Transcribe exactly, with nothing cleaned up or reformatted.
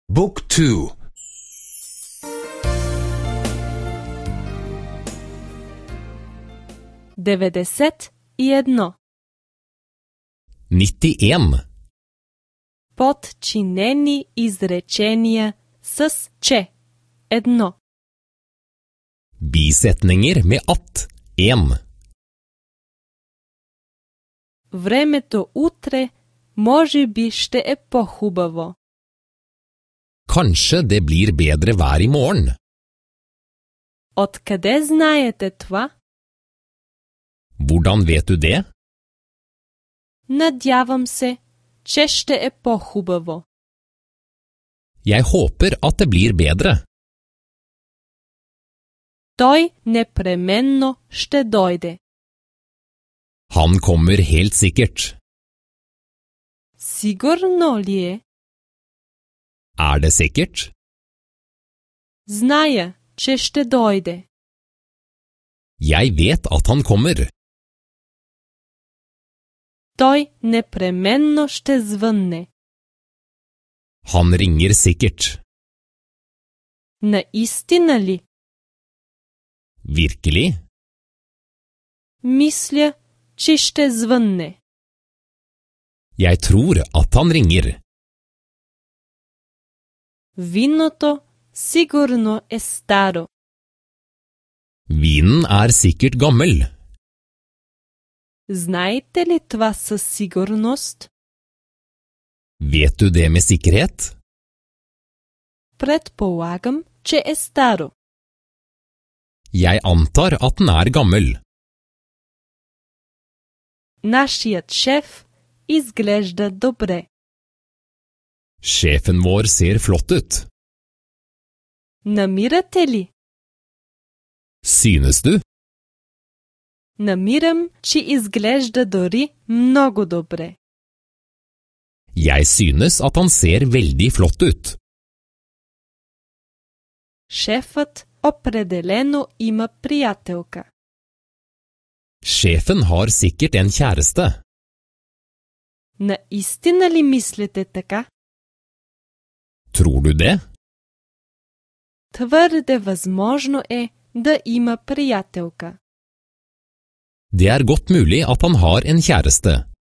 Book two. деветдесет и едно. nittioen. Подчинени изречения с че. Едно. Bisetninger med at. en. Времето утре може би ще е по-хубаво. Kanskje det blir bedre vær i morgen. Откъде знаете това? Hvordan vet du det? Надявам се, че ще е по-хубаво. Jeg håper at det blir bedre. Той непременно ще дойде. Han kommer helt sikkert. Сигурно ли е? Er det sikkert? Зная, че ще дойде. Jeg vet at han kommer. Той непременно ще звънне. Han ringer sikkert. Наистина ли? Virkelig? Мисля, че ще звънне. Jeg tror at han ringer. Виното сигурно е старо. Vinen er sikkert gammel. Знаете ли това със сигурност? Vet du det med sikkerhet? Предполагам, че е старо. Jeg antar at den er gammel. Нашият шеф изглежда добре. Sjefen vår ser flott ut. Намирате ли? Synes du? Намирам, че изглежда дори много добре. Jeg synes at han ser veldig flott ut. Шефът определено има приятелка. Sjefen har sikkert en kjæreste. Наистина ли мислите така? Tror du det? Твърде възможно е да има приятелка. Det er godt mulig at han har en kjæreste.